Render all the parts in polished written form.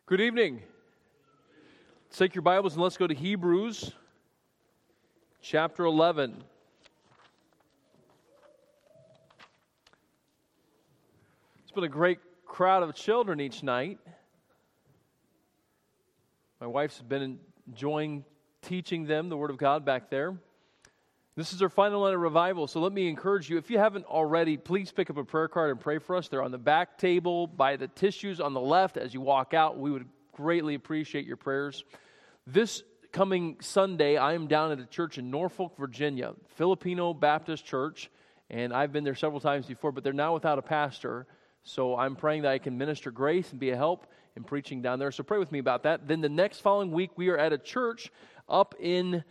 Good evening. Let's take your Bibles and let's go to Hebrews chapter 11. It's been a great crowd of children each night. My wife's been enjoying teaching them the Word of God back there. This is our final night of revival, so let me encourage you, if you haven't already, please pick up a prayer card and pray for us. They're on the back table by the tissues on the left as you walk out. We would greatly appreciate your prayers. This coming Sunday, I am down at a church in Norfolk, Virginia, Filipino Baptist Church, and I've been there several times before, but they're now without a pastor, so I'm praying that I can minister grace and be a help in preaching down there, so pray with me about that. Then the next following week, we are at a church up in,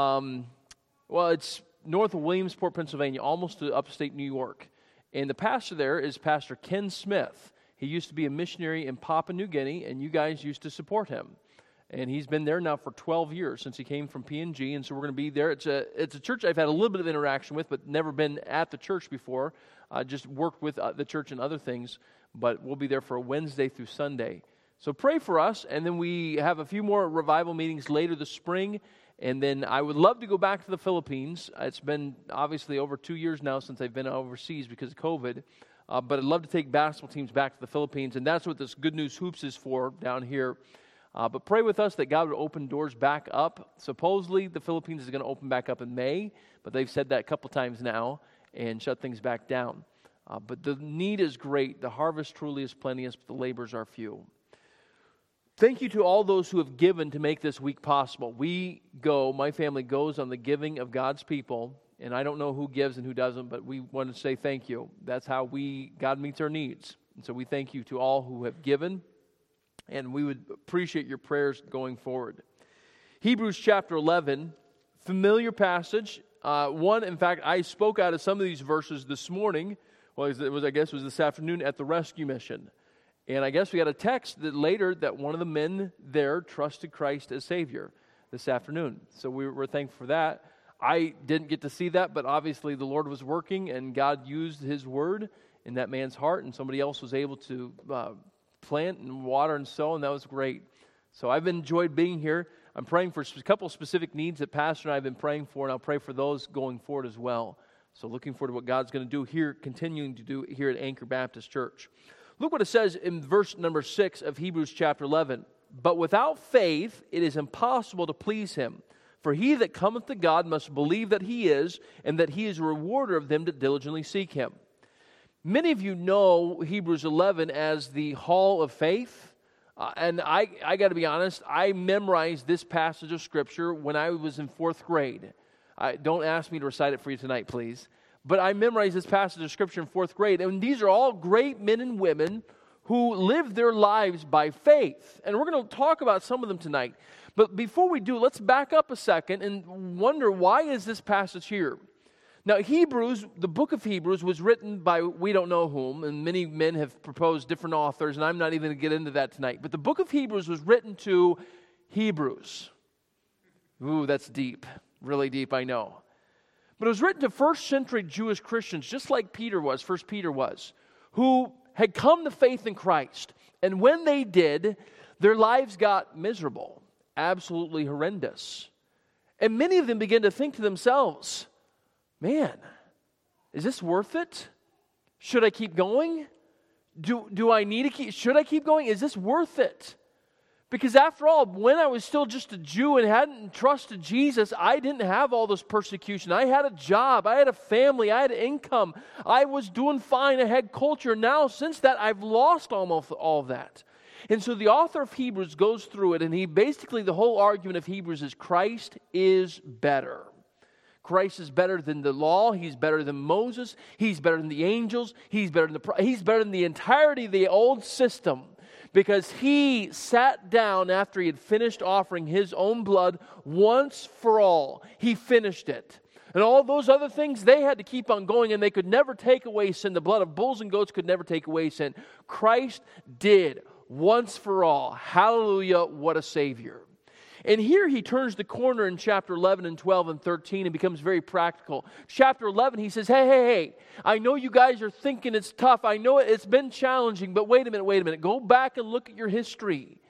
it's north of Williamsport, Pennsylvania, almost to upstate New York. And the pastor there is Pastor Ken Smith. He used to be a missionary in Papua New Guinea, and you guys used to support him. And he's been there now for 12 years since he came from PNG, and so we're going to be there. It's a church I've had a little bit of interaction with, but never been at the church before. Just worked with the church and other things, but we'll be there for Wednesday through Sunday. So pray for us, and then we have a few more revival meetings later this spring. And then I would love to go back to the Philippines. It's been obviously over 2 years now since I've been overseas because of COVID. But I'd love to take basketball teams back to the Philippines. And that's what this Good News Hoops is for down here. But pray with us that God would open doors back up. Supposedly the Philippines is going to open back up in May. But they've said that a couple times now and shut things back down. But the need is great. The harvest truly is plenteous, but the labors are few. Thank you to all those who have given to make this week possible. My family goes on the giving of God's people, and I don't know who gives and who doesn't, but we want to say thank you. That's how God meets our needs. And so we thank you to all who have given, and we would appreciate your prayers going forward. Hebrews chapter 11, familiar passage. In fact, I spoke out of some of these verses this morning. Well, it was this afternoon at the rescue mission. And I guess we got a text later that one of the men there trusted Christ as Savior this afternoon. So we're thankful for that. I didn't get to see that, but obviously the Lord was working and God used His Word in that man's heart, and somebody else was able to plant and water and sow, and that was great. So I've enjoyed being here. I'm praying for a couple specific needs that Pastor and I have been praying for, and I'll pray for those going forward as well. So looking forward to what God's going to do here, continuing to do here at Anchor Baptist Church. Look what it says in verse number 6 of Hebrews chapter 11. But without faith it is impossible to please Him. For he that cometh to God must believe that He is, and that He is a rewarder of them that diligently seek Him. Many of you know Hebrews 11 as the Hall of Faith. And I got to be honest, I memorized this passage of Scripture when I was in 4th grade. Don't ask me to recite it for you tonight, please. But I memorized this passage of Scripture in 4th grade. And these are all great men and women who live their lives by faith. And we're going to talk about some of them tonight. But before we do, let's back up a second and wonder, why is this passage here? Now, Hebrews, the book of Hebrews, was written by we don't know whom, and many men have proposed different authors, and I'm not even going to get into that tonight. But the book of Hebrews was written to Hebrews. Ooh, that's deep. Really deep, I know. But it was written to first century Jewish Christians, just like First Peter was, who had come to faith in Christ. And when they did, their lives got miserable, absolutely horrendous. And many of them began to think to themselves, man, is this worth it? Should I keep going? Do I need to should I keep going? Is this worth it? Because after all, when I was still just a Jew and hadn't trusted Jesus, I didn't have all this persecution. I had a job, I had a family, I had income. I was doing fine, I had culture. Now, since that, I've lost almost all of that. And so the author of Hebrews goes through it, and the whole argument of Hebrews is Christ is better. Christ is better than the law. He's better than Moses. He's better than the angels. He's better than the entirety of the old system. Because He sat down after He had finished offering His own blood once for all. He finished it. And all those other things, they had to keep on going, and they could never take away sin. The blood of bulls and goats could never take away sin. Christ did once for all. Hallelujah, what a Savior. And here he turns the corner in chapter 11 and 12 and 13 and becomes very practical. Chapter 11, he says, hey, I know you guys are thinking it's tough. I know it's been challenging, but wait a minute. Go back and look at your history.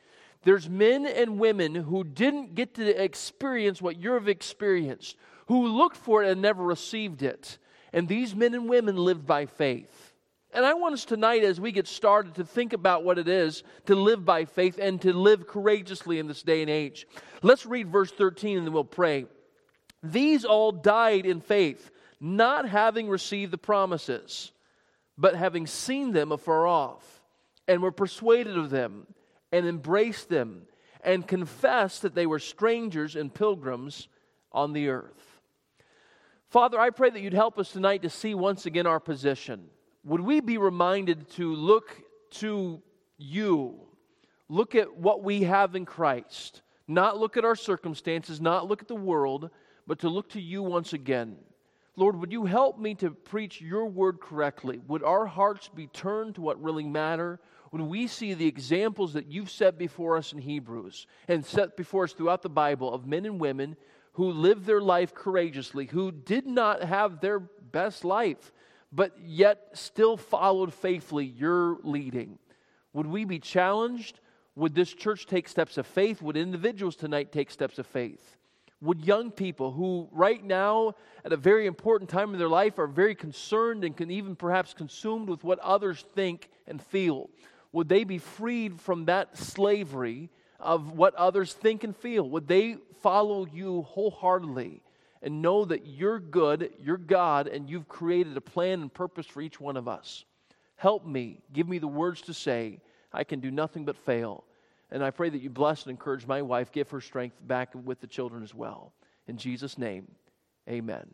There's men and women who didn't get to experience what you've experienced, who looked for it and never received it. And these men and women lived by faith. And I want us tonight, as we get started, to think about what it is to live by faith and to live courageously in this day and age. Let's read verse 13 and then we'll pray. These all died in faith, not having received the promises, but having seen them afar off, and were persuaded of them, and embraced them, and confessed that they were strangers and pilgrims on the earth. Father, I pray that you'd help us tonight to see once again our position. Would we be reminded to look to you, look at what we have in Christ, not look at our circumstances, not look at the world, but to look to you once again. Lord, would you help me to preach your word correctly? Would our hearts be turned to what really matter? Would we see the examples that you've set before us in Hebrews and set before us throughout the Bible of men and women who lived their life courageously, who did not have their best life, but yet still followed faithfully your leading? Would we be challenged? Would this church take steps of faith? Would individuals tonight take steps of faith? Would young people who right now at a very important time in their life are very concerned and can even perhaps consumed with what others think and feel, would they be freed from that slavery of what others think and feel? Would they follow you wholeheartedly and know that you're good, you're God, and you've created a plan and purpose for each one of us? Help me, give me the words to say. I can do nothing but fail. And I pray that you bless and encourage my wife, give her strength back with the children as well. In Jesus' name, amen.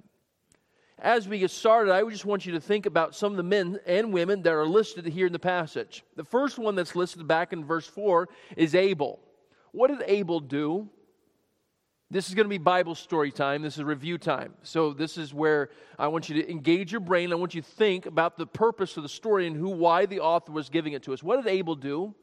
As we get started, I just want you to think about some of the men and women that are listed here in the passage. The first one that's listed back in verse 4 is Abel. What did Abel do? This is going to be Bible story time. This is review time. So this is where I want you to engage your brain. I want you to think about the purpose of the story and why the author was giving it to us. What did Abel do?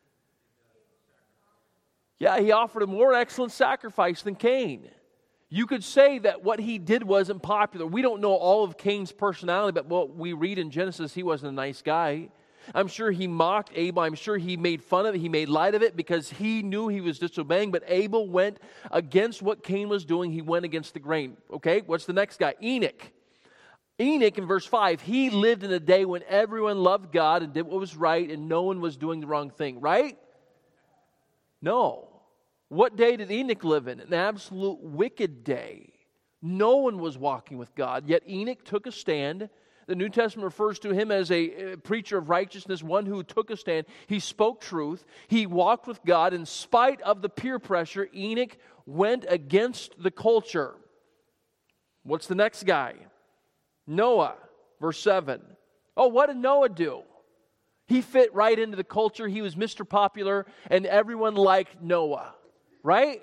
Yeah, he offered a more excellent sacrifice than Cain. You could say that what he did wasn't popular. We don't know all of Cain's personality, but what we read in Genesis, he wasn't a nice guy. I'm sure he mocked Abel. I'm sure he made fun of it. He made light of it because he knew he was disobeying. But Abel went against what Cain was doing. He went against the grain. Okay, what's the next guy? Enoch. Enoch in verse 5, he lived in a day when everyone loved God and did what was right and no one was doing the wrong thing, right? No. What day did Enoch live in? An absolute wicked day. No one was walking with God, yet Enoch took a stand. The New Testament refers to him as a preacher of righteousness, one who took a stand. He spoke truth. He walked with God. In spite of the peer pressure, Enoch went against the culture. What's the next guy? Noah, verse 7. Oh, what did Noah do? He fit right into the culture. He was Mr. Popular, and everyone liked Noah. Right?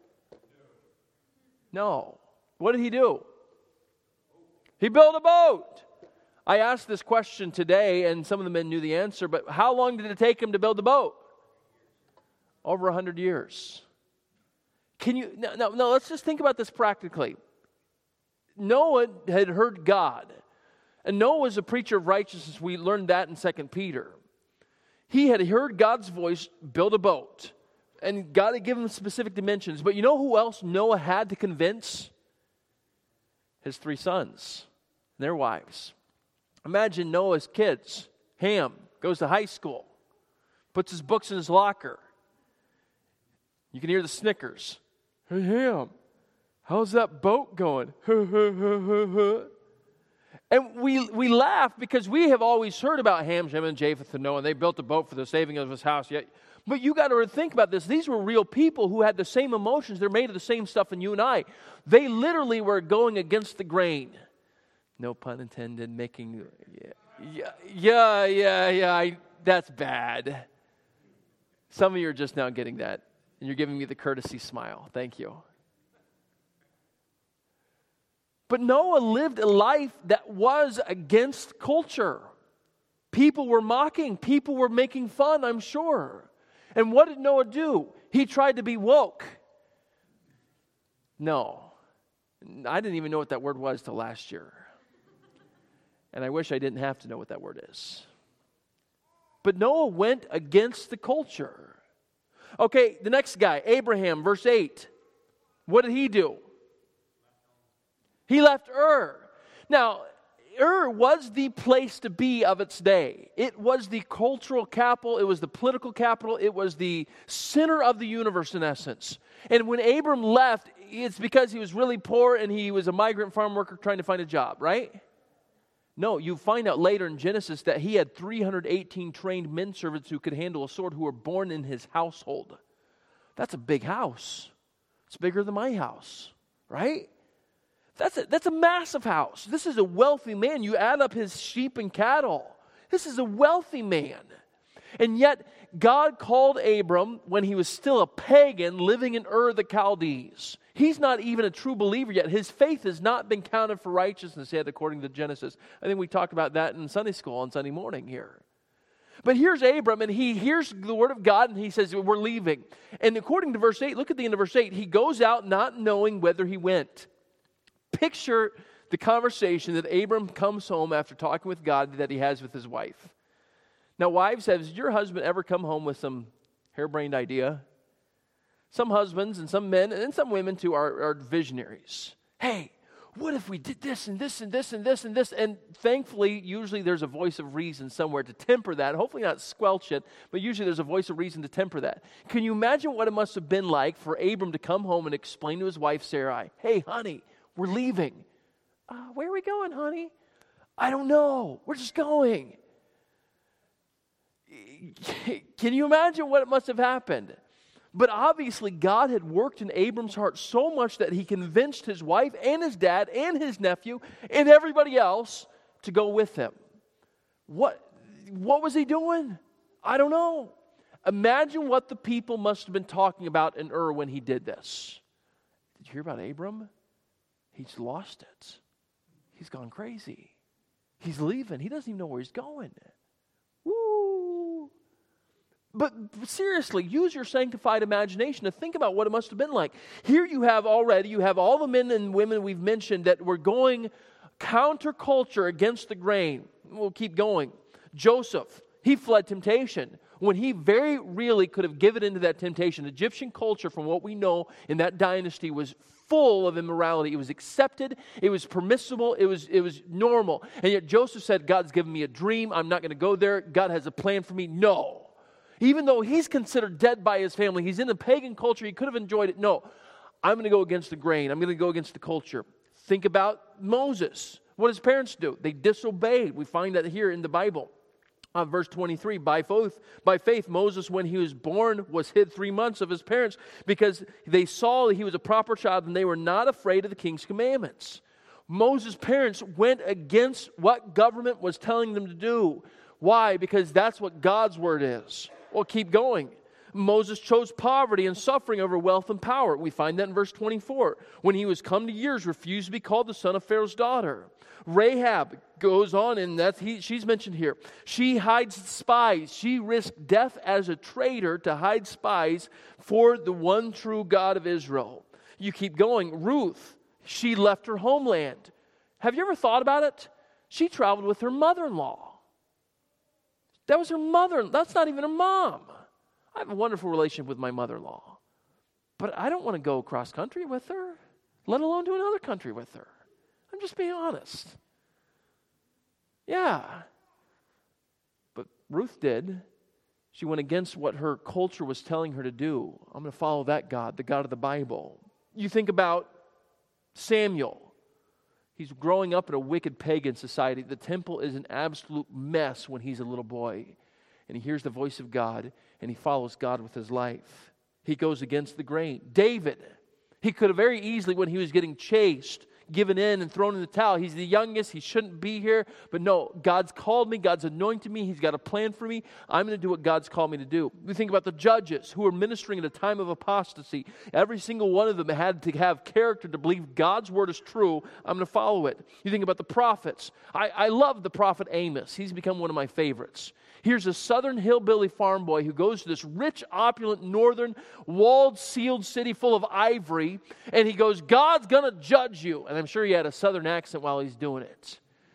No. What did he do? He built a boat. I asked this question today, and some of the men knew the answer, but how long did it take him to build the boat? Over 100 years. No, let's just think about this practically. Noah had heard God, and Noah was a preacher of righteousness. We learned that in 2 Peter. He had heard God's voice, build a boat. And God had given him specific dimensions. But you know who else Noah had to convince? His 3 sons, their wives. Imagine Noah's kids. Ham goes to high school, puts his books in his locker. You can hear the snickers. Hey, Ham, how's that boat going? And we laugh because we have always heard about Ham, Shem, and Japheth and Noah, and they built a boat for the saving of his house. But you got to think about this. These were real people who had the same emotions. They're made of the same stuff in you and I. They literally were going against the grain. No pun intended, making... Yeah, that's bad. Some of you are just now getting that, and you're giving me the courtesy smile. Thank you. But Noah lived a life that was against culture. People were mocking. People were making fun, I'm sure. And what did Noah do? He tried to be woke. No. I didn't even know what that word was till last year. And I wish I didn't have to know what that word is. But Noah went against the culture. Okay, the next guy, Abraham, verse 8. What did he do? He left Ur. Now, Ur was the place to be of its day. It was the cultural capital. It was the political capital. It was the center of the universe in essence. And when Abram left, it's because he was really poor and he was a migrant farm worker trying to find a job, right? No, you find out later in Genesis that he had 318 trained men servants who could handle a sword who were born in his household. That's a big house. It's bigger than my house, right? That's a massive house. This is a wealthy man. You add up his sheep and cattle. This is a wealthy man. And yet, God called Abram when he was still a pagan living in Ur the Chaldees. He's not even a true believer yet. His faith has not been counted for righteousness yet, according to Genesis. I think we talked about that in Sunday school on Sunday morning here. But here's Abram, and he hears the word of God, and he says, we're leaving. And according to verse 8, look at the end of verse 8. He goes out not knowing whither he went. Picture the conversation that Abram comes home after talking with God that he has with his wife. Now, wives, has your husband ever come home with some harebrained idea? Some husbands and some men and some women too are visionaries. Hey, what if we did this and this and this and this and this? And thankfully, usually there's a voice of reason somewhere to temper that. Hopefully not squelch it, but usually there's a voice of reason to temper that. Can you imagine what it must have been like for Abram to come home and explain to his wife Sarai, hey, honey, we're leaving. Where are we going, honey? I don't know. We're just going. Can you imagine what it must have happened? But obviously, God had worked in Abram's heart so much that he convinced his wife and his dad and his nephew and everybody else to go with him. What was he doing? I don't know. Imagine what the people must have been talking about in Ur when he did this. Did you hear about Abram? He's lost it. He's gone crazy. He's leaving. He doesn't even know where he's going. Woo! But seriously, use your sanctified imagination to think about what it must have been like. Here you have all the men and women we've mentioned that were going counterculture against the grain. We'll keep going. Joseph, he fled temptation when he very really could have given into that temptation. Egyptian culture, from what we know in that dynasty, was full of immorality. It was accepted, it was permissible, it was normal. And yet Joseph said, God's given me a dream, I'm not going to go there, God has a plan for me. No. Even though he's considered dead by his family, he's in a pagan culture, he could have enjoyed it. No, I'm going to go against the grain, I'm going to go against the culture. Think about Moses. What does his parents do? They disobeyed. We find that here in the Bible. Verse 23, by faith, Moses, when he was born, was hid 3 months of his parents because they saw that he was a proper child and they were not afraid of the king's commandments. Moses' parents went against what government was telling them to do. Why? Because that's what God's word is. Well, keep going. Moses chose poverty and suffering over wealth and power. We find that in verse 24. When he was come to years, refused to be called the son of Pharaoh's daughter. Rahab goes on, and she's mentioned here. She hides spies. She risked death as a traitor to hide spies for the one true God of Israel. You keep going. Ruth, she left her homeland. Have you ever thought about it? She traveled with her mother-in-law. That was her mother. That's not even her mom. I have a wonderful relationship with my mother-in-law. But I don't want to go cross-country with her, let alone to another country with her. I'm just being honest. Yeah. But Ruth did. She went against what her culture was telling her to do. I'm going to follow that God, the God of the Bible. You think about Samuel. He's growing up in a wicked pagan society. The temple is an absolute mess when he's a little boy. And he hears the voice of God, and he follows God with his life. He goes against the grain. David, he could have very easily, when he was getting chased, given in and thrown in the towel. He's the youngest. He shouldn't be here. But no, God's called me. God's anointed me. He's got a plan for me. I'm going to do what God's called me to do. We think about the judges who were ministering at a time of apostasy. Every single one of them had to have character to believe God's word is true. I'm going to follow it. You think about the prophets. I love the prophet Amos. He's become one of my favorites. Here's a southern hillbilly farm boy who goes to this rich, opulent, northern, walled, sealed city full of ivory, and he goes, God's going to judge you. And I'm sure he had a southern accent while he's doing it.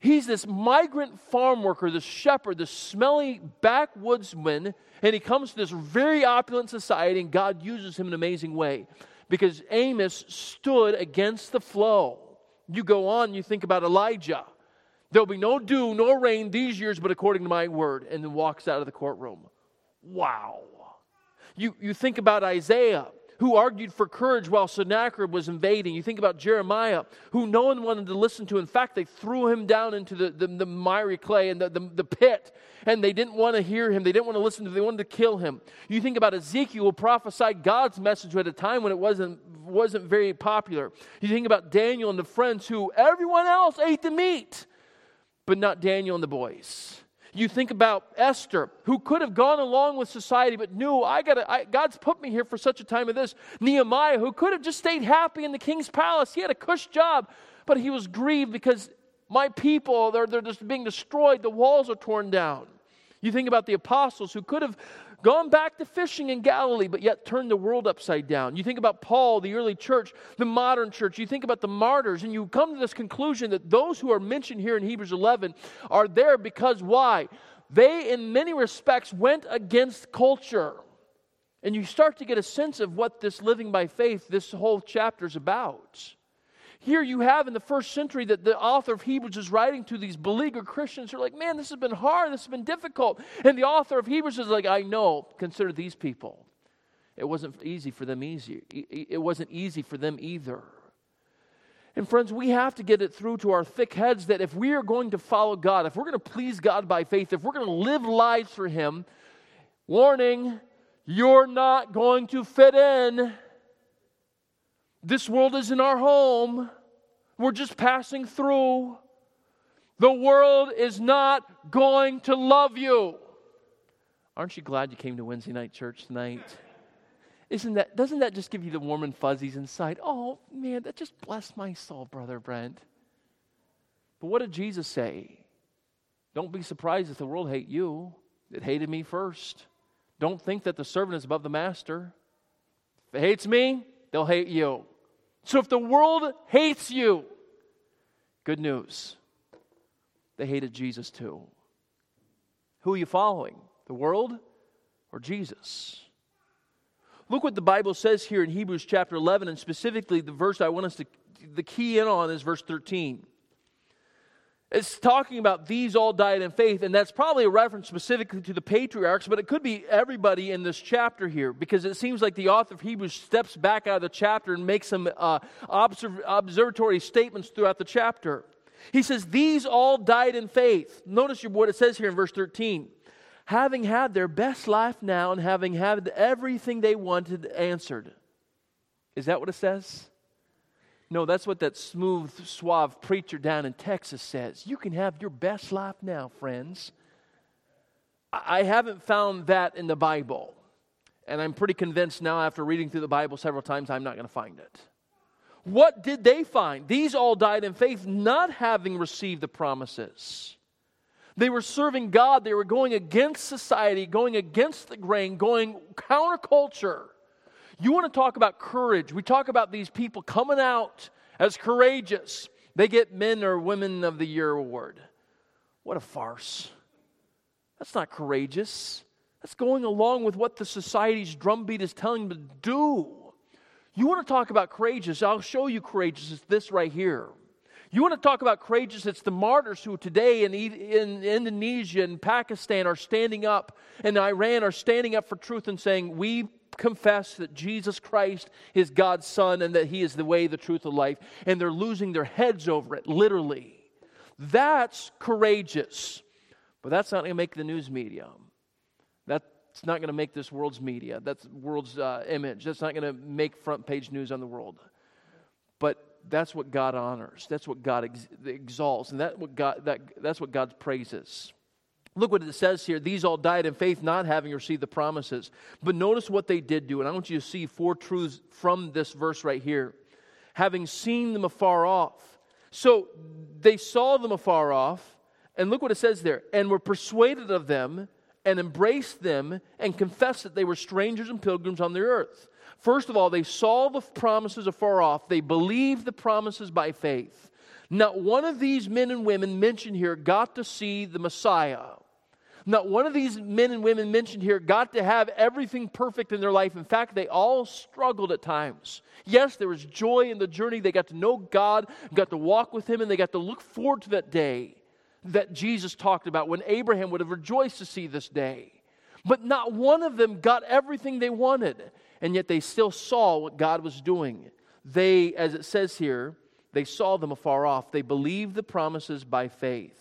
He's this migrant farm worker, this shepherd, this smelly backwoodsman, and he comes to this very opulent society, and God uses him in an amazing way because Amos stood against the flow. You go on, you think about Elijah. There'll be no dew, nor rain these years, but according to my word, and then walks out of the courtroom. Wow. You think about Isaiah, who argued for courage while Sennacherib was invading. You think about Jeremiah, who no one wanted to listen to. In fact, they threw him down into the miry clay and the pit, and they didn't want to hear him. They didn't want to listen to him. They wanted to kill him. You think about Ezekiel, who prophesied God's message at a time when it wasn't very popular. You think about Daniel and the friends who everyone else ate the meat, but not Daniel and the boys. You think about Esther, who could have gone along with society, but knew, God's put me here for such a time as this. Nehemiah, who could have just stayed happy in the king's palace. He had a cush job, but he was grieved because my people, they're just being destroyed. The walls are torn down. You think about the apostles, who could have gone back to fishing in Galilee, but yet turned the world upside down. You think about Paul, the early church, the modern church. You think about the martyrs, and you come to this conclusion that those who are mentioned here in Hebrews 11 are there because why? They, in many respects, went against culture. And you start to get a sense of what this living by faith, this whole chapter is about. Here you have in the first century that the author of Hebrews is writing to these beleaguered Christians who are like, man, this has been hard, this has been difficult. And the author of Hebrews is like, I know, consider these people. It wasn't easy for them It wasn't easy for them either. And friends, we have to get it through to our thick heads that if we are going to follow God, if we're going to please God by faith, if we're going to live lives for Him, warning, you're not going to fit in. This world isn't our home. We're just passing through. The world is not going to love you. Aren't you glad you came to Wednesday night church tonight? Doesn't that just give you the warm and fuzzies inside? Oh, man, that just blessed my soul, Brother Brent. But what did Jesus say? Don't be surprised if the world hate you. It hated me first. Don't think that the servant is above the master. If it hates me, they'll hate you. So if the world hates you, good news, they hated Jesus too. Who are you following? The world or Jesus? Look what the Bible says here in Hebrews chapter 11, and specifically the verse I want us to key in on is verse 13. It's talking about these all died in faith, and that's probably a reference specifically to the patriarchs, but it could be everybody in this chapter here, because it seems like the author of Hebrews steps back out of the chapter and makes some observatory statements throughout the chapter. He says, these all died in faith. Notice what it says here in verse 13. Having had their best life now and having had everything they wanted answered. Is that what it says? No, that's what that smooth, suave preacher down in Texas says. You can have your best life now, friends. I haven't found that in the Bible. And I'm pretty convinced now after reading through the Bible several times I'm not going to find it. What did they find? These all died in faith, not having received the promises. They were serving God. They were going against society, going against the grain, going counterculture. You want to talk about courage. We talk about these people coming out as courageous. They get Men or Women of the Year award. What a farce. That's not courageous. That's going along with what the society's drumbeat is telling them to do. You want to talk about courageous? I'll show you courageous. It's this right here. You want to talk about courageous? It's the martyrs who today in Indonesia and Pakistan are standing up, and Iran are standing up for truth and saying, we confess that Jesus Christ is God's Son and that He is the way, the truth, the life. And they're losing their heads over it, literally. That's courageous. But that's not going to make the news media. That's not going to make this world's media. That's world's image. That's not going to make front page news on the world. But that's what God honors. That's what God exalts. And that's what God praises. Look what it says here. These all died in faith, not having received the promises. But notice what they did do. And I want you to see 4 truths from this verse right here. Having seen them afar off. So they saw them afar off. And look what it says there. And were persuaded of them and embraced them and confessed that they were strangers and pilgrims on the earth. First of all, they saw the promises afar off. They believed the promises by faith. Not one of these men and women mentioned here got to see the Messiah. Not one of these men and women mentioned here got to have everything perfect in their life. In fact, they all struggled at times. Yes, there was joy in the journey. They got to know God, got to walk with Him, and they got to look forward to that day that Jesus talked about when Abraham would have rejoiced to see this day. But not one of them got everything they wanted, and yet they still saw what God was doing. They, as it says here, they saw them afar off. They believed the promises by faith.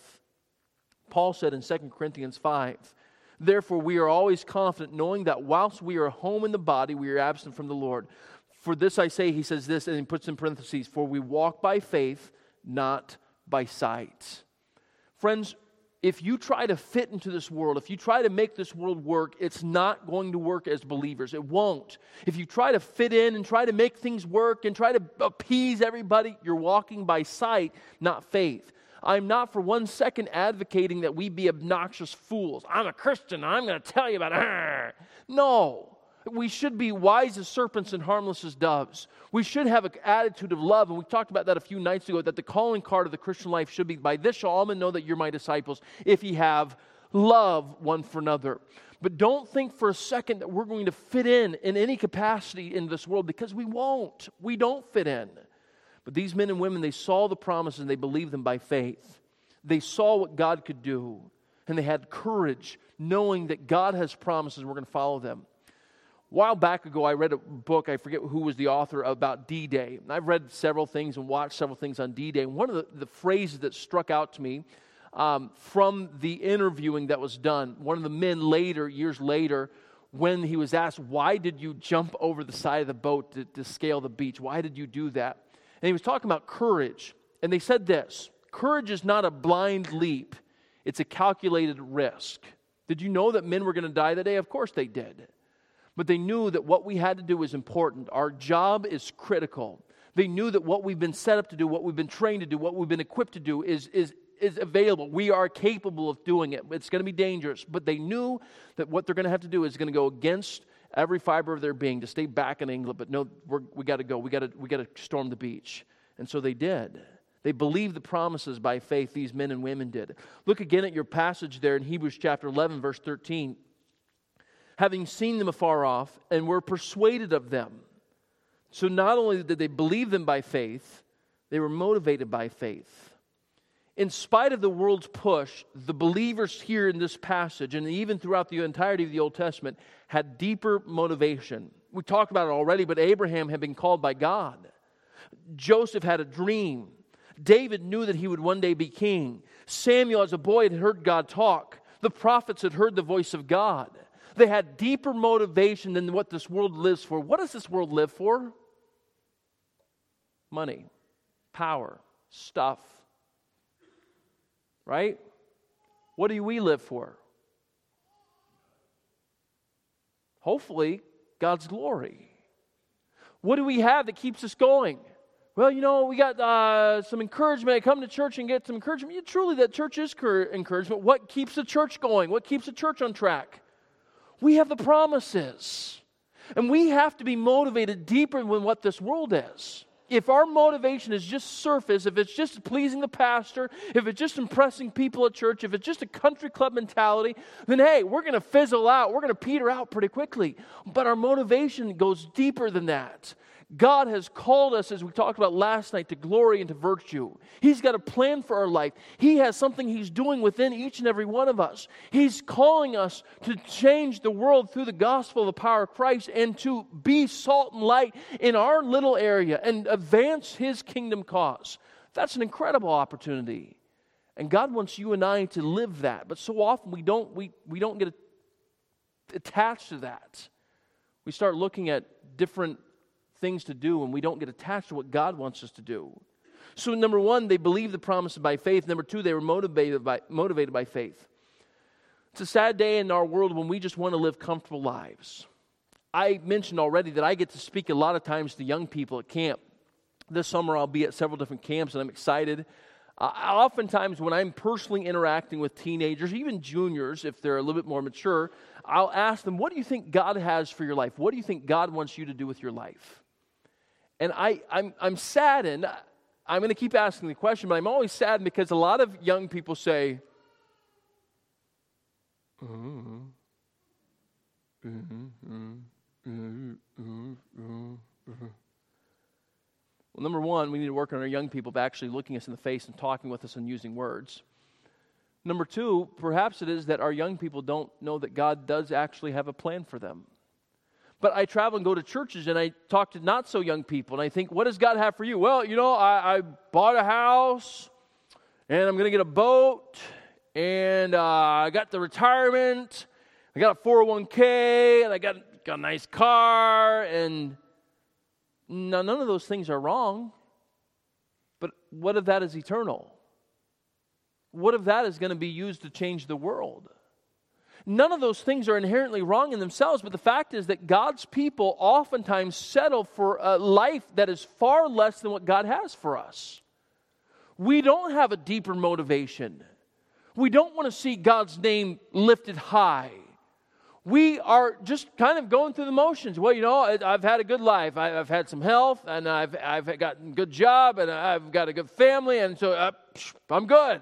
Paul said in 2 Corinthians 5, therefore we are always confident, knowing that whilst we are home in the body, we are absent from the Lord. For this I say, he says this, and he puts in parentheses, for we walk by faith, not by sight. Friends, if you try to fit into this world, if you try to make this world work, it's not going to work as believers. It won't. If you try to fit in and try to make things work and try to appease everybody, you're walking by sight, not faith. I'm not for 1 second advocating that we be obnoxious fools. I'm a Christian, I'm going to tell you about it. No. We should be wise as serpents and harmless as doves. We should have an attitude of love, and we talked about that a few nights ago, that the calling card of the Christian life should be, by this shall all men know that you're my disciples, if ye have love one for another. But don't think for a second that we're going to fit in any capacity in this world, because we won't. We don't fit in. But these men and women, they saw the promises and they believed them by faith. They saw what God could do, and they had courage, knowing that God has promises and we're going to follow them. A while back ago, I read a book, I forget who was the author, about D-Day. And I've read several things and watched several things on D-Day. And one of the phrases that struck out to me from the interviewing that was done, one of the men later, years later, when he was asked, why did you jump over the side of the boat to scale the beach? Why did you do that? And he was talking about courage. And they said this, courage is not a blind leap. It's a calculated risk. Did you know that men were going to die that day? Of course they did. But they knew that what we had to do was important. Our job is critical. They knew that what we've been set up to do, what we've been trained to do, what we've been equipped to do is available. We are capable of doing it. It's going to be dangerous. But they knew that what they're going to have to do is going to go against every fiber of their being to stay back in England. But no, we got to go. We got to storm the beach. And so they did. They believed the promises by faith, these men and women did. Look again at your passage there in Hebrews chapter 11, verse 13. Having seen them afar off, and were persuaded of them. So not only did they believe them by faith, they were motivated by faith. In spite of the world's push, the believers here in this passage, and even throughout the entirety of the Old Testament, had deeper motivation. We talked about it already, but Abraham had been called by God. Joseph had a dream. David knew that he would one day be king. Samuel, as a boy, had heard God talk. The prophets had heard the voice of God. They had deeper motivation than what this world lives for. What does this world live for? Money, power, stuff. Right? What do we live for? Hopefully, God's glory. What do we have that keeps us going? Well, we got some encouragement. I come to church and get some encouragement. Yeah, truly, that church is encouragement. What keeps the church going? What keeps the church on track? We have the promises. And we have to be motivated deeper than what this world is. If our motivation is just surface, if it's just pleasing the pastor, if it's just impressing people at church, if it's just a country club mentality, then hey, we're going to fizzle out. We're going to peter out pretty quickly. But our motivation goes deeper than that. God has called us, as we talked about last night, to glory and to virtue. He's got a plan for our life. He has something He's doing within each and every one of us. He's calling us to change the world through the gospel of the power of Christ and to be salt and light in our little area and advance His kingdom cause. That's an incredible opportunity. And God wants you and I to live that. But so often we don't get attached to that. We start looking at different things to do, and we don't get attached to what God wants us to do. So number one, they believed the promises by faith. Number two, they were motivated by faith. It's a sad day in our world when we just want to live comfortable lives. I mentioned already that I get to speak a lot of times to young people at camp. This summer I'll be at several different camps, and I'm excited. Oftentimes when I'm personally interacting with teenagers, even juniors, if they're a little bit more mature, I'll ask them, what do you think God has for your life? What do you think God wants you to do with your life? And I'm saddened I'm going to keep asking the question, but I'm always sad because a lot of young people say, well, number one, we need to work on our young people by actually looking us in the face and talking with us and using words. Number two, perhaps it is that our young people don't know that God does actually have a plan for them. But I travel and go to churches and I talk to not so young people and I think, what does God have for you? Well, I bought a house and I'm going to get a boat and I got the retirement, I got a 401k and I got a nice car, and none of those things are wrong. But what if that is eternal? What if that is going to be used to change the world? None of those things are inherently wrong in themselves, but the fact is that God's people oftentimes settle for a life that is far less than what God has for us. We don't have a deeper motivation. We don't want to see God's name lifted high. We are just kind of going through the motions. Well, I've had a good life. I've had some health, and I've gotten a good job, and I've got a good family, and so I'm good.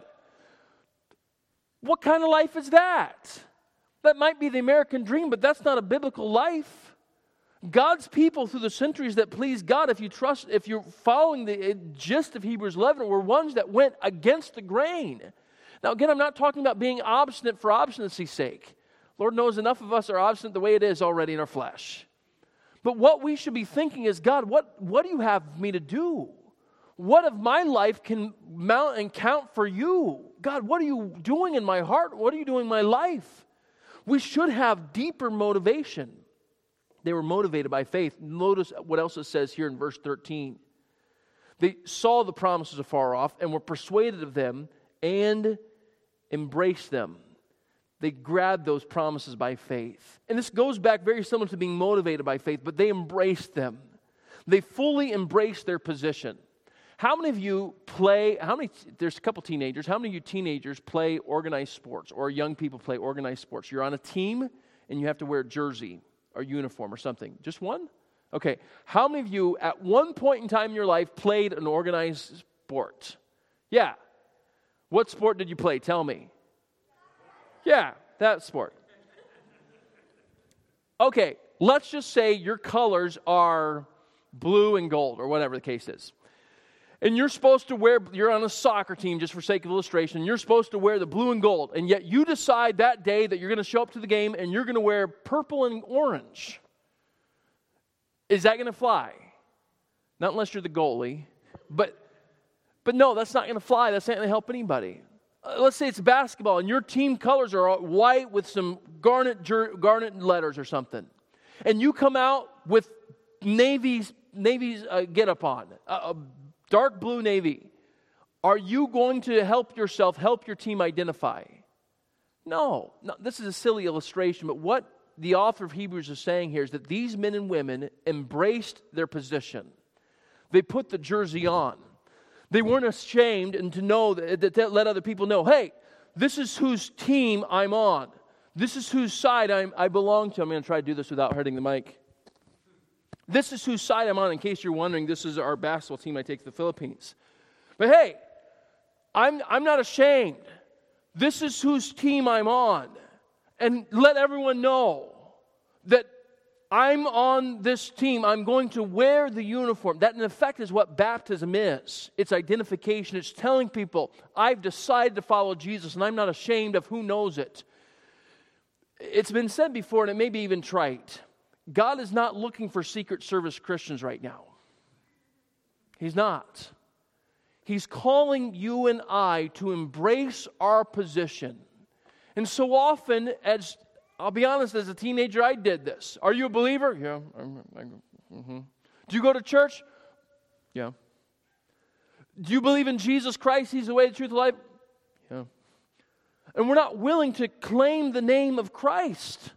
What kind of life is that? That might be the American dream, but that's not a biblical life. God's people through the centuries that please God, if you're following the gist of Hebrews 11, were ones that went against the grain. Now again, I'm not talking about being obstinate for obstinacy's sake. Lord knows enough of us are obstinate the way it is already in our flesh. But what we should be thinking is, God, what do you have me to do? What of my life can mount and count for you? God, what are you doing in my heart? What are you doing in my life? We should have deeper motivation. They were motivated by faith. Notice what else it says here in verse 13. They saw the promises afar off and were persuaded of them and embraced them. They grabbed those promises by faith. And this goes back very similar to being motivated by faith, but they embraced them. They fully embraced their position. How many of you there's a couple teenagers, how many of you teenagers play organized sports, or young people play organized sports? You're on a team and you have to wear a jersey or uniform or something. Just one? Okay. How many of you at one point in time in your life played an organized sport? Yeah. What sport did you play? Tell me. Yeah, that sport. Okay, let's just say your colors are blue and gold or whatever the case is. And you're on a soccer team, just for sake of illustration, you're supposed to wear the blue and gold, and yet you decide that day that you're going to show up to the game and you're going to wear purple and orange. Is that going to fly? Not unless you're the goalie, but no, that's not going to fly. That's not going to help anybody. Let's say it's basketball and your team colors are white with some garnet letters or something. And you come out with Navy's get-up on, dark blue navy. Are you going to help your team identify? No, this is a silly illustration, but what the author of Hebrews is saying here is that these men and women embraced their position. They put the jersey on. They weren't ashamed and to know that let other people know, hey, this is whose team I'm on. This is whose side I belong to. I'm going to try to do this without hurting the mic. This is whose side I'm on. In case you're wondering, this is our basketball team I take to the Philippines. But hey, I'm not ashamed. This is whose team I'm on. And let everyone know that I'm on this team. I'm going to wear the uniform. That, in effect, is what baptism is. It's identification. It's telling people, I've decided to follow Jesus, and I'm not ashamed of who knows it. It's been said before, and it may be even trite. God is not looking for Secret Service Christians right now. He's not. He's calling you and I to embrace our position. And so often, I'll be honest, as a teenager, I did this. Are you a believer? Yeah. Do you go to church? Yeah. Do you believe in Jesus Christ? He's the way, the truth, the life? Yeah. And we're not willing to claim the name of Christ.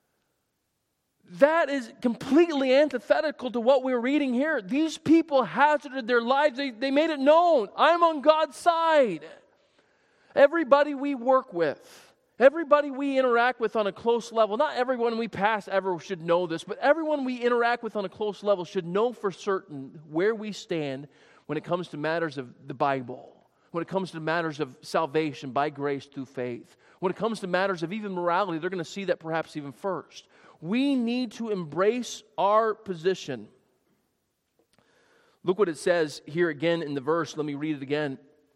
That is completely antithetical to what we're reading here. These people hazarded their lives. They made it known. I'm on God's side. Everybody we work with, everybody we interact with on a close level, not everyone we pass ever should know this, but everyone we interact with on a close level should know for certain where we stand when it comes to matters of the Bible, when it comes to matters of salvation by grace through faith, when it comes to matters of even morality, they're going to see that perhaps even first. We need to embrace our position. Look what it says here again in the verse. Let me read it again.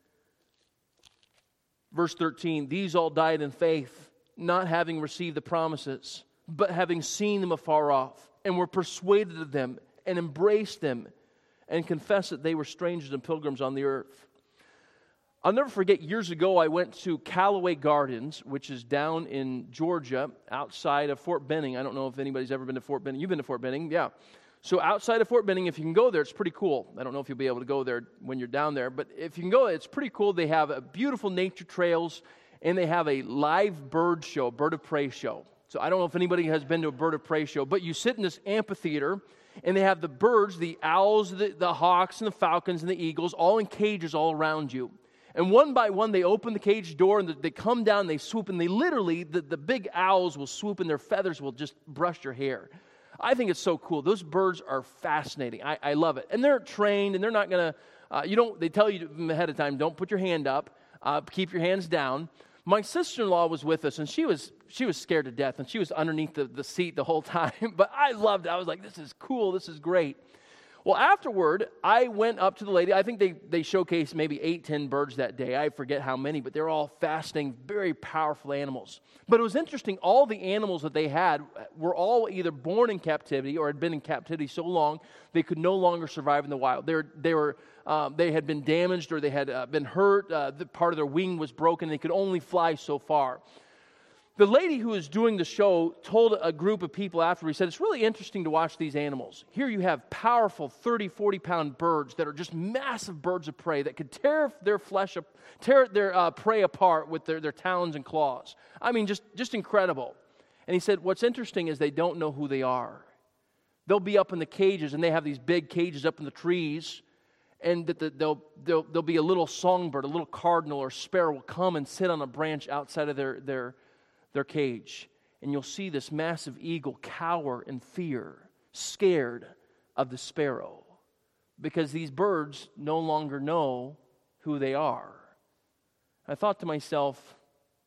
Verse 13, these all died in faith, not having received the promises, but having seen them afar off, and were persuaded of them, and embraced them, and confessed that they were strangers and pilgrims on the earth. I'll never forget, years ago, I went to Callaway Gardens, which is down in Georgia, outside of Fort Benning. I don't know if anybody's ever been to Fort Benning. You've been to Fort Benning? Yeah. So outside of Fort Benning, if you can go there, it's pretty cool. I don't know if you'll be able to go there when you're down there, but if you can go, it's pretty cool. They have beautiful nature trails, and they have a live bird show, bird of prey show. So I don't know if anybody has been to a bird of prey show, but you sit in this amphitheater, and they have the birds, the owls, the hawks, and the falcons, and the eagles, all in cages all around you. And one by one, they open the cage door, and they come down, they swoop, and they literally, the big owls will swoop, and their feathers will just brush your hair. I think it's so cool. Those birds are fascinating. I love it. And they're trained, and they're not going to, they tell you ahead of time, don't put your hand up, keep your hands down. My sister-in-law was with us, and she was scared to death, and she was underneath the seat the whole time. But I loved it. I was like, this is cool. This is great. Well, afterward, I went up to the lady. I think they showcased maybe 8-10 birds that day. I forget how many, but they're all fascinating, very powerful animals. But it was interesting. All the animals that they had were all either born in captivity or had been in captivity so long they could no longer survive in the wild. They had been damaged or they had been hurt. The part of their wing was broken. They could only fly so far. The lady who was doing the show told a group of people after, he said, it's really interesting to watch these animals. Here you have powerful 30, 40-pound birds that are just massive birds of prey that could tear their prey apart with their talons and claws. I mean, just incredible. And he said, what's interesting is they don't know who they are. They'll be up in the cages, and they have these big cages up in the trees, and there'll be a little songbird, a little cardinal or sparrow will come and sit on a branch outside of their cage, and you'll see this massive eagle cower in fear, scared of the sparrow, because these birds no longer know who they are. I thought to myself,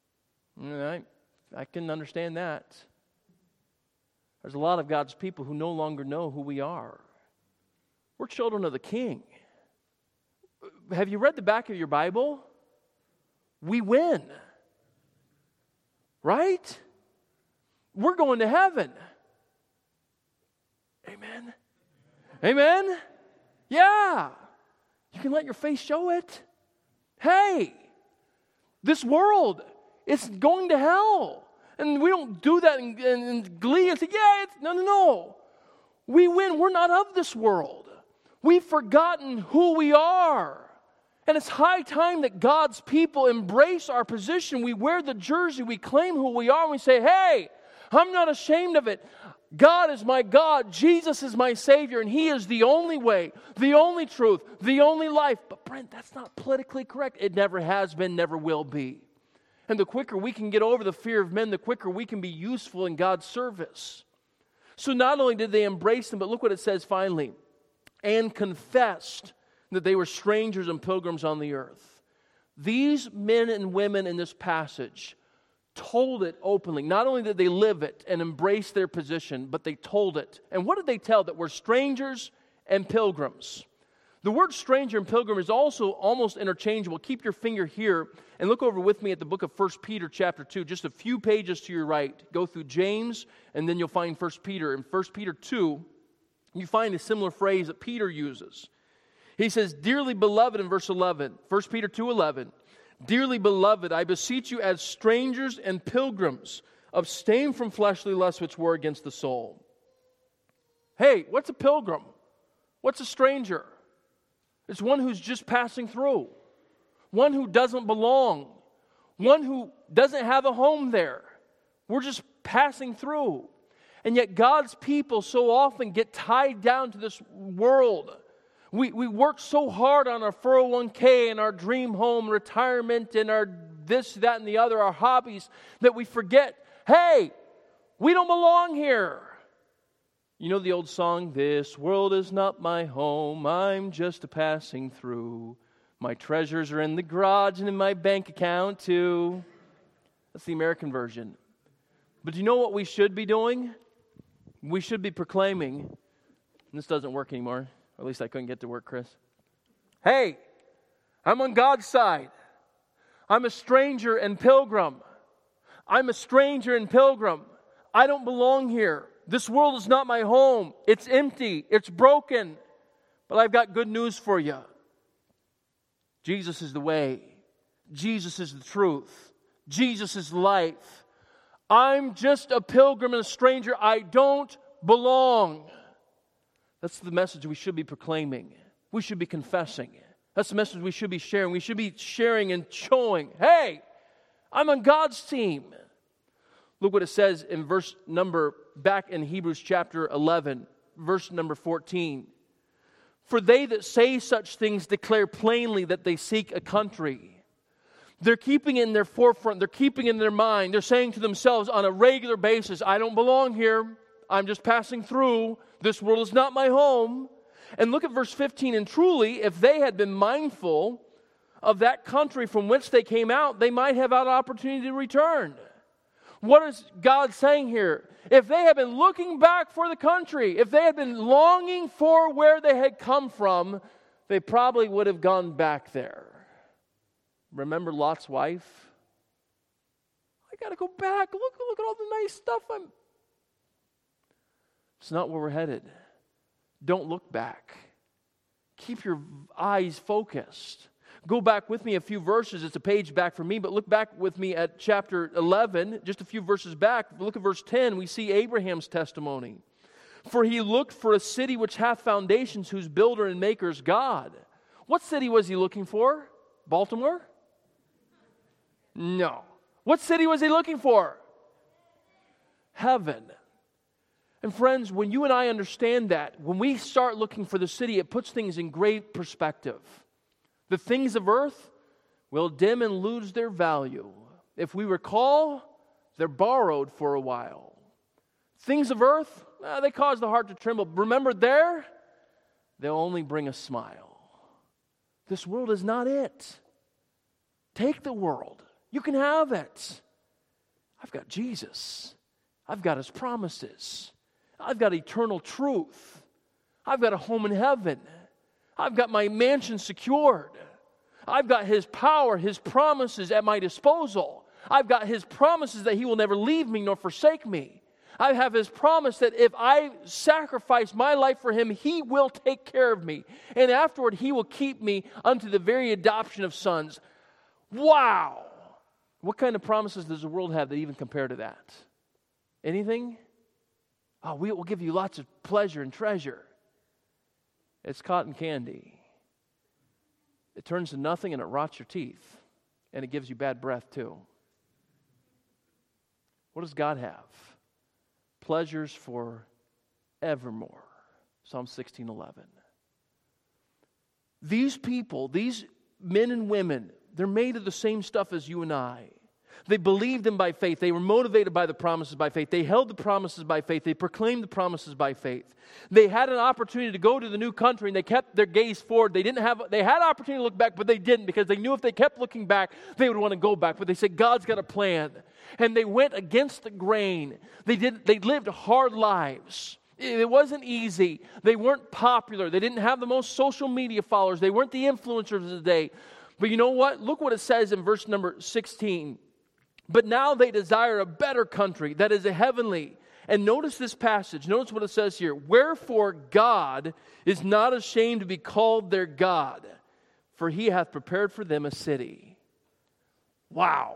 I can understand that. There's a lot of God's people who no longer know who we are. We're children of the King. Have you read the back of your Bible? We win. Right? We're going to heaven. Amen? Amen? Yeah. You can let your face show it. Hey, this world, it's going to hell. And we don't do that in glee and say, no. We win. We're not of this world. We've forgotten who we are. And it's high time that God's people embrace our position. We wear the jersey, we claim who we are, and we say, hey, I'm not ashamed of it. God is my God, Jesus is my Savior, and He is the only way, the only truth, the only life. But Brent, that's not politically correct. It never has been, never will be. And the quicker we can get over the fear of men, the quicker we can be useful in God's service. So not only did they embrace them, but look what it says finally, and confessed that they were strangers and pilgrims on the earth. These men and women in this passage told it openly. Not only did they live it and embrace their position, but they told it. And what did they tell? That we're strangers and pilgrims. The word stranger and pilgrim is also almost interchangeable. Keep your finger here and look over with me at the book of 1 Peter chapter 2. Just a few pages to your right. Go through James and then you'll find 1 Peter. In 1 Peter 2, you find a similar phrase that Peter uses. He says, dearly beloved in verse 11, 1 Peter 2:11, dearly beloved, I beseech you as strangers and pilgrims, abstain from fleshly lusts which war against the soul. Hey, what's a pilgrim? What's a stranger? It's one who's just passing through, one who doesn't belong, one who doesn't have a home there. We're just passing through. And yet God's people so often get tied down to this world. We work so hard on our 401k and our dream home, retirement, and our this, that, and the other, our hobbies, that we forget, hey, we don't belong here. You know the old song, "This world is not my home, I'm just a passing through. My treasures are in the garage and in my bank account too." That's the American version. But do you know what we should be doing? We should be proclaiming, and this doesn't work anymore, or at least I couldn't get to work, Chris. Hey, I'm on God's side. I'm a stranger and pilgrim. I'm a stranger and pilgrim. I don't belong here. This world is not my home. It's empty. It's broken. But I've got good news for you. Jesus is the way. Jesus is the truth. Jesus is life. I'm just a pilgrim and a stranger. I don't belong. That's the message we should be proclaiming. We should be confessing. That's the message we should be sharing. We should be sharing and showing, hey, I'm on God's team. Look what it says in back in Hebrews chapter 11, verse number 14. For they that say such things declare plainly that they seek a country. They're keeping in their forefront, they're keeping in their mind, they're saying to themselves on a regular basis, I don't belong here, I'm just passing through, this world is not my home. And look at verse 15, and truly, if they had been mindful of that country from which they came out, they might have had an opportunity to return. What is God saying here? If they had been looking back for the country, if they had been longing for where they had come from, they probably would have gone back there. Remember Lot's wife? I got to go back. Look at all the nice stuff. It's not where we're headed. Don't look back. Keep your eyes focused. Go back with me a few verses. It's a page back for me, but look back with me at chapter 11, just a few verses back. Look at verse 10. We see Abraham's testimony. For he looked for a city which hath foundations, whose builder and maker is God. What city was he looking for? Baltimore? No. What city was he looking for? Heaven. And friends, when you and I understand that, when we start looking for the city, it puts things in great perspective. The things of earth will dim and lose their value. If we recall, they're borrowed for a while. Things of earth, they cause the heart to tremble. Remember there, they'll only bring a smile. This world is not it. Take the world. You can have it. I've got Jesus. I've got His promises. I've got eternal truth. I've got a home in heaven. I've got my mansion secured. I've got His power, His promises at my disposal. I've got His promises that He will never leave me nor forsake me. I have His promise that if I sacrifice my life for Him, He will take care of me. And afterward, He will keep me unto the very adoption of sons. Wow! What kind of promises does the world have that even compare to that? Anything? Oh, we will give you lots of pleasure and treasure. It's cotton candy. It turns to nothing and it rots your teeth. And it gives you bad breath too. What does God have? Pleasures for evermore. Psalm 16:11. These people, these men and women, they're made of the same stuff as you and I. They believed Him by faith. They were motivated by the promises by faith. They held the promises by faith. They proclaimed the promises by faith. They had an opportunity to go to the new country and they kept their gaze forward. They had opportunity to look back, but they didn't, because they knew if they kept looking back, they would want to go back. But they said, God's got a plan. And they went against the grain. They lived hard lives. It wasn't easy. They weren't popular. They didn't have the most social media followers. They weren't the influencers of the day. But you know what? Look what it says in verse number 16. But now they desire a better country, that is a heavenly. And notice this passage. Notice what it says here. Wherefore God is not ashamed to be called their God, for He hath prepared for them a city. Wow.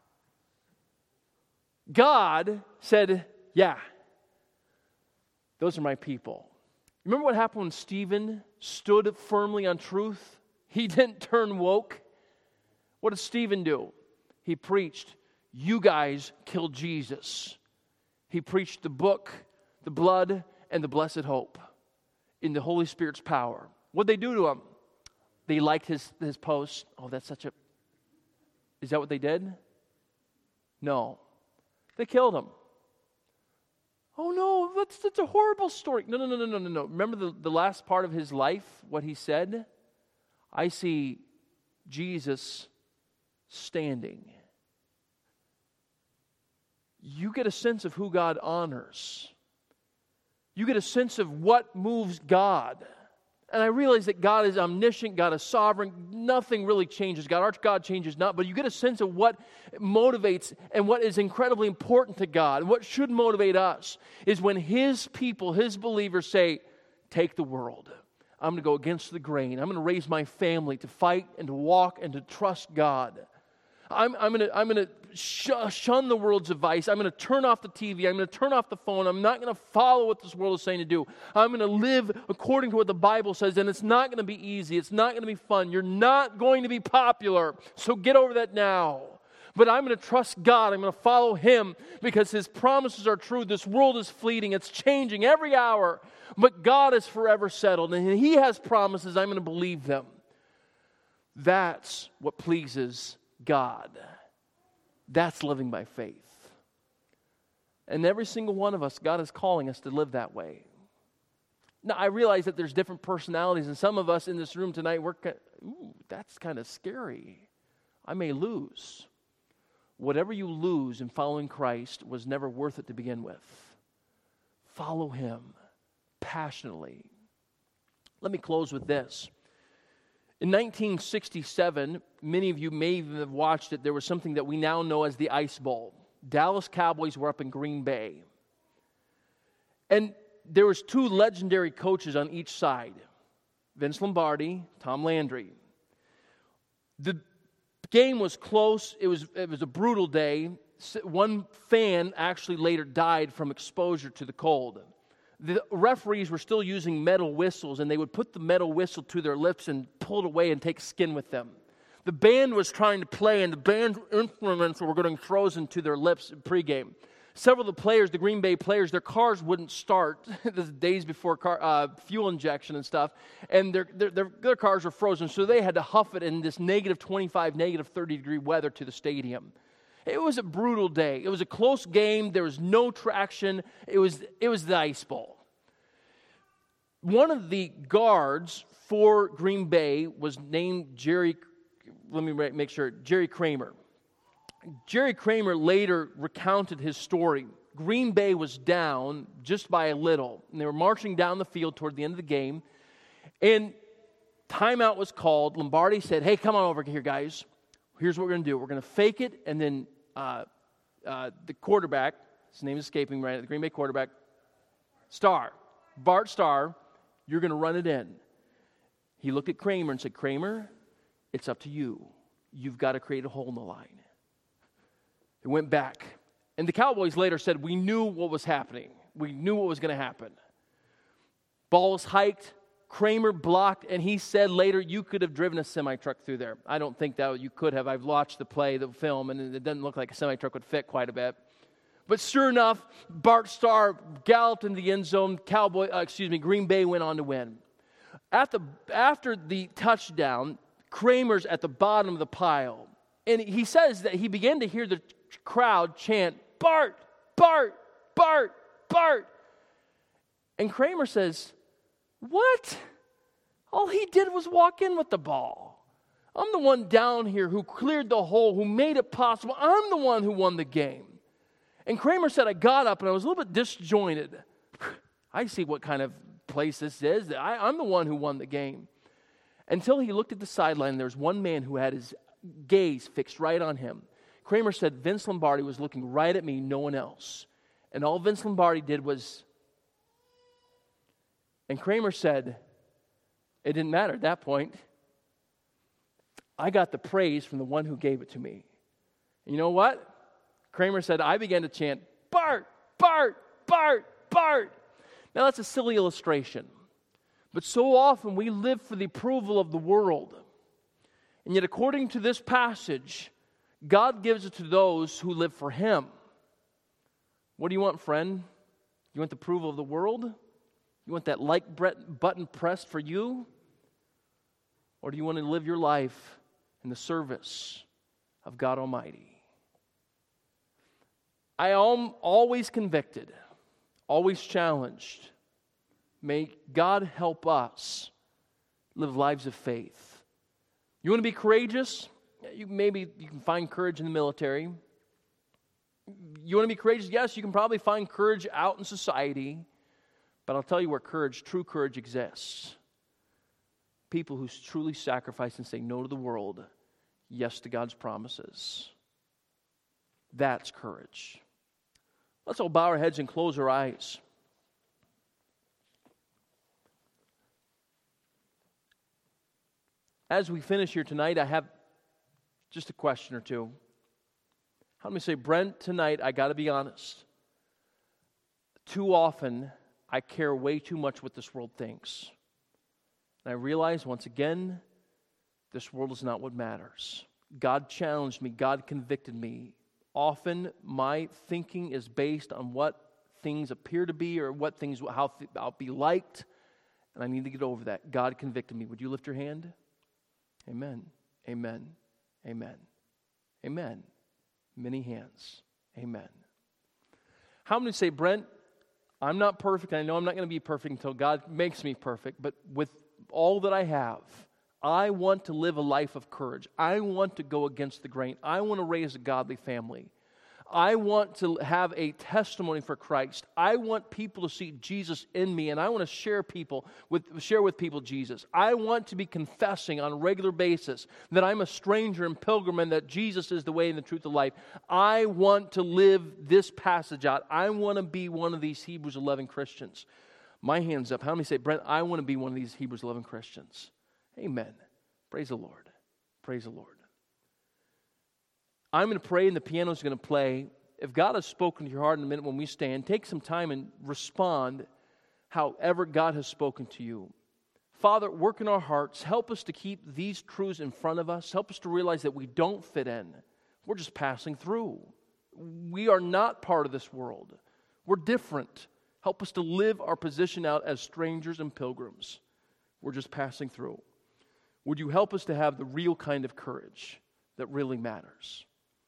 God said, yeah, those are my people. Remember what happened when Stephen stood firmly on truth? He didn't turn woke. What did Stephen do? He preached, you guys killed Jesus. He preached the book, the blood, and the blessed hope in the Holy Spirit's power. What did they do to him? They liked his post. Oh, that's such a... Is that what they did? No. They killed him. Oh no, that's a horrible story. No. Remember the last part of his life, what he said? I see Jesus standing. You get a sense of who God honors. You get a sense of what moves God. And I realize that God is omniscient, God is sovereign. Nothing really changes God. Our God changes not, but you get a sense of what motivates and what is incredibly important to God. And what should motivate us is when His people, His believers say, take the world. I'm going to go against the grain. I'm going to raise my family to fight and to walk and to trust God. I'm going to shun the world's advice. I'm going to turn off the TV. I'm going to turn off the phone. I'm not going to follow what this world is saying to do. I'm going to live according to what the Bible says, and it's not going to be easy. It's not going to be fun. You're not going to be popular, so get over that now. But I'm going to trust God. I'm going to follow Him because His promises are true. This world is fleeting. It's changing every hour, but God is forever settled, and He has promises. I'm going to believe them. That's what pleases God. That's living by faith. And every single one of us, God is calling us to live that way. Now, I realize that there's different personalities, and some of us in this room tonight, that's kind of scary. I may lose. Whatever you lose in following Christ was never worth it to begin with. Follow Him passionately. Let me close with this. In 1967, many of you may even have watched it, there was something that we now know as the Ice Bowl. Dallas Cowboys were up in Green Bay. And there was two legendary coaches on each side, Vince Lombardi, Tom Landry. The game was close. It was a brutal day. One fan actually later died from exposure to the cold. The referees were still using metal whistles, and they would put the metal whistle to their lips and pull it away and take skin with them. The band was trying to play, and the band instruments were getting frozen to their lips pregame. Several of the players, the Green Bay players, their cars wouldn't start the days before fuel injection and stuff, and their cars were frozen, so they had to huff it in this negative 25, negative 30-degree weather to the stadium. It was a brutal day. It was a close game. There was no traction. It was the Ice Bowl. One of the guards for Green Bay was named Jerry Kramer. Jerry Kramer later recounted his story. Green Bay was down just by a little, and they were marching down the field toward the end of the game, and timeout was called. Lombardi said, hey, come on over here, guys. Here's what we're going to do. We're going to fake it, and then the quarterback, his name is escaping right, the Green Bay quarterback, Bart Starr, you're going to run it in. He looked at Kramer and said, Kramer, it's up to you. You've got to create a hole in the line. It went back. And the Cowboys later said, we knew what was happening. We knew what was going to happen. Ball was hiked. Kramer blocked, and he said later, you could have driven a semi-truck through there. I don't think that you could have. I've watched the film, and it doesn't look like a semi-truck would fit quite a bit. But sure enough, Bart Starr galloped into the end zone. Green Bay went on to win. After the touchdown, Kramer's at the bottom of the pile. And he says that he began to hear the crowd chant, Bart, Bart, Bart, Bart. And Kramer says, what? All he did was walk in with the ball. I'm the one down here who cleared the hole, who made it possible. I'm the one who won the game. And Kramer said, I got up and I was a little bit disjointed. I see what kind of place this is. I'm the one who won the game. Until he looked at the sideline, there was one man who had his gaze fixed right on him. Kramer said, Vince Lombardi was looking right at me, no one else. And all Vince Lombardi did was... And Kramer said, it didn't matter at that point. I got the praise from the one who gave it to me. And you know what? Kramer said, I began to chant, Bart, Bart, Bart, Bart. Now that's a silly illustration. But so often we live for the approval of the world. And yet according to this passage, God gives it to those who live for Him. What do you want, friend? You want the approval of the world? You want that like button pressed for you? Or do you want to live your life in the service of God Almighty? I am always convicted always challenged. May God help us live lives of faith. You want to be courageous? Maybe you can find courage in the military. You want to be courageous? Yes, you can probably find courage out in society. But I'll tell you where true courage exists. People who truly sacrifice and say no to the world, yes to God's promises. That's courage. Let's all bow our heads and close our eyes. As we finish here tonight, I have just a question or two. How many say, Brent, tonight I got to be honest. Too often I care way too much what this world thinks. And I realize once again, this world is not what matters. God challenged me. God convicted me. Often my thinking is based on what things appear to be or how I'll be liked. And I need to get over that. God convicted me. Would you lift your hand? Amen. Amen. Amen. Amen. Many hands. Amen. How many say, Brent, I'm not perfect. I know I'm not going to be perfect until God makes me perfect. But with all that I have, I want to live a life of courage. I want to go against the grain. I want to raise a godly family. I want to have a testimony for Christ. I want people to see Jesus in me, and I want to share with people Jesus. I want to be confessing on a regular basis that I'm a stranger and pilgrim and that Jesus is the way and the truth of life. I want to live this passage out. I want to be one of these Hebrews 11 Christians. My hand's up. How many say, Brent, I want to be one of these Hebrews 11 Christians? Amen. Praise the Lord. Praise the Lord. I'm going to pray and the piano's going to play. If God has spoken to your heart in a minute when we stand, take some time and respond however God has spoken to you. Father, work in our hearts. Help us to keep these truths in front of us. Help us to realize that we don't fit in. We're just passing through. We are not part of this world. We're different. Help us to live our position out as strangers and pilgrims. We're just passing through. Would you help us to have the real kind of courage that really matters?